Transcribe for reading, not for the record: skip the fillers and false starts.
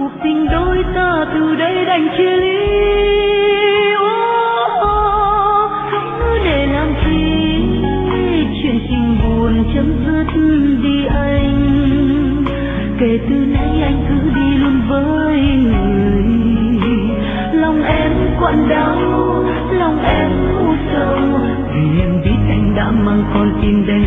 cuộc tình đôi ta từ đây đành chia ly. Không để làm chi chuyện tình buồn chấm dứt đi anh. Kể từ nay anh cứ đi luôn với người. Lòng em quặn đau, lòng em u sầu, vì em biết anh đã mang con tim đầy